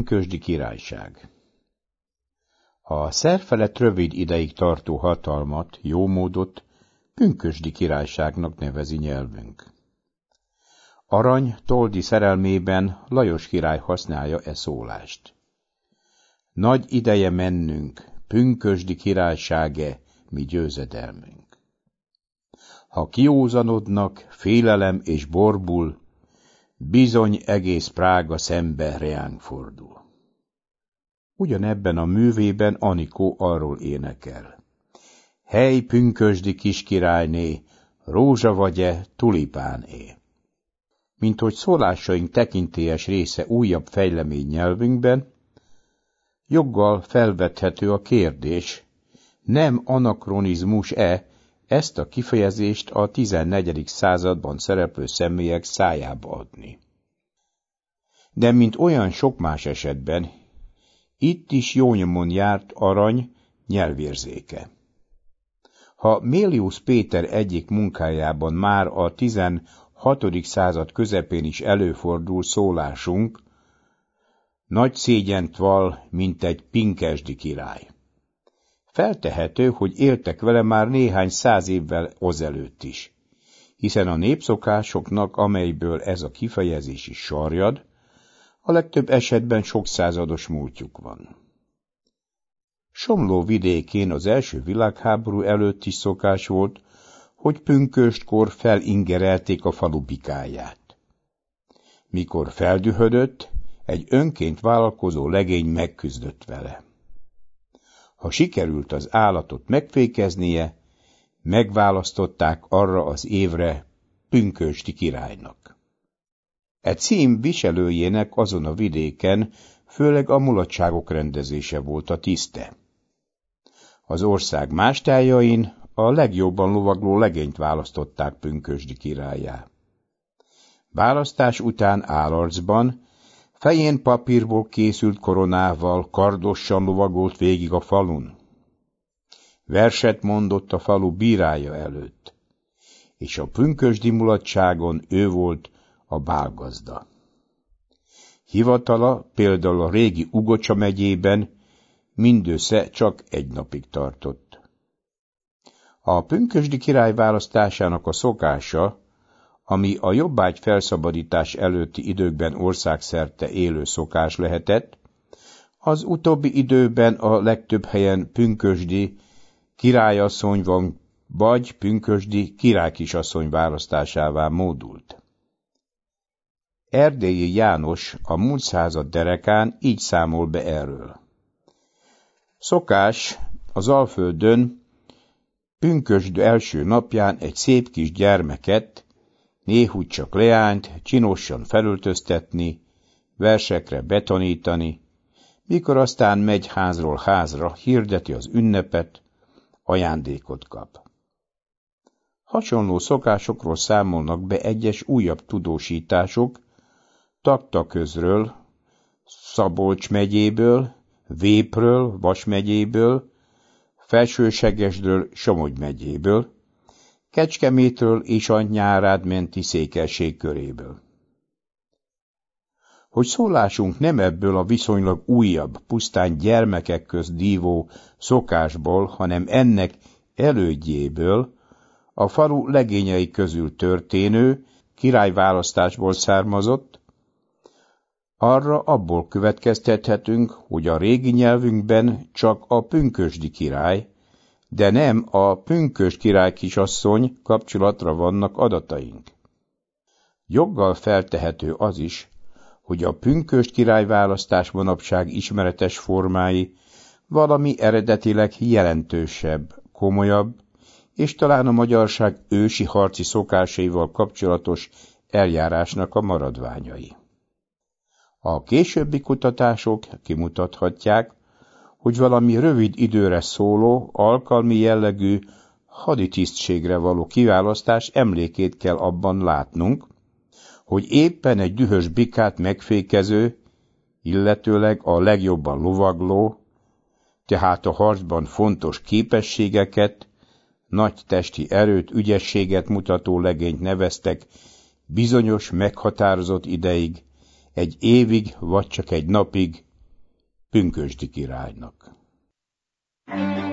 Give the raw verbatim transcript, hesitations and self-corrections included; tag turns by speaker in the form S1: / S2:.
S1: Pünkösdi királyság. A szerfelett rövid ideig tartó hatalmat, jómódot Pünkösdi királyságnak nevezi nyelvünk. Arany Toldi szerelmében Lajos király használja e szólást. Nagy ideje mennünk, Pünkösdi királyságe, mi győzedelmünk. Ha kiózanodnak félelem és borbul, bizony egész Prága szembe reánk fordul. Ugyanebben a művében Anikó arról énekel. Hely, pünkösdi kiskirályné, rózsa vagy-e, tulipáné. Minthogy szólásaink tekintélyes része újabb fejlemény nyelvünkben, joggal felvethető a kérdés, nem anakronizmus-e ezt a kifejezést a tizennegyedik században szereplő személyek szájába adni. De mint olyan sok más esetben, itt is jónyomon járt Arany nyelvérzéke. Ha Mélius Péter egyik munkájában már a tizenhatodik század közepén is előfordul szólásunk, nagy szégyent vall, mint egy pinkesdi király. Feltehető, hogy éltek vele már néhány száz évvel azelőtt is, hiszen a népszokásoknak, amelyből ez a kifejezés is sarjad, a legtöbb esetben sok százados múltjuk van. Somló vidékén az első világháború előtt is szokás volt, hogy pünköstkor felingerelték a falu bikáját. Mikor feldühödött, egy önként vállalkozó legény megküzdött vele. Ha sikerült az állatot megfékeznie, megválasztották arra az évre pünkösdi királynak. E cím viselőjének azon a vidéken főleg a mulatságok rendezése volt a tiszte. Az ország más tájain a legjobban lovagló legényt választották pünkösdi királlyá. Választás után állarcban, fején papírból készült koronával kardosan lovagolt végig a falun. Verset mondott a falu bírája előtt, és a pünkösdi mulatságon ő volt a bálgazda. Hivatala például a régi Ugocsa megyében mindössze csak egy napig tartott. A pünkösdi király választásának a szokása, ami a jobbágy felszabadítás előtti időkben országszerte élő szokás lehetett, az utóbbi időben a legtöbb helyen pünkösdi királyasszony van, vagy pünkösdi királykisasszony választásává módult. Erdélyi János a múlt század derekán így számol be erről. Szokás az Alföldön pünkösd első napján egy szép kis gyermeket, néhogy csak leányt, csinosan felöltöztetni, versekre betanítani, mikor aztán megy házról házra, hirdeti az ünnepet, ajándékot kap. Hasonló szokásokról számolnak be egyes újabb tudósítások, Taktaközről, Szabolcs megyéből, Vépről, Vas megyéből, Felsősegesdről, Somogy megyéből, Kecskemétről és a Nyárád menti székelség köréből. Hogy szólásunk nem ebből a viszonylag újabb, pusztán gyermekek közt dívó szokásból, hanem ennek elődjéből, a falu legényei közül történő, királyválasztásból származott, arra abból következtethetünk, hogy a régi nyelvünkben csak a pünkösdi király, de nem a pünkösd király kisasszony kapcsolatra vannak adataink. Joggal feltehető az is, hogy a pünkösd királyválasztás manapság ismeretes formái valami eredetileg jelentősebb, komolyabb, és talán a magyarság ősi harci szokásaival kapcsolatos eljárásnak a maradványai. A későbbi kutatások kimutathatják, hogy valami rövid időre szóló, alkalmi jellegű haditisztségre való kiválasztás emlékét kell abban látnunk, hogy éppen egy dühös bikát megfékező, illetőleg a legjobban lovagló, tehát a harcban fontos képességeket, nagy testi erőt, ügyességet mutató legényt neveztek bizonyos meghatározott ideig, egy évig vagy csak egy napig Pünkösdi királynak.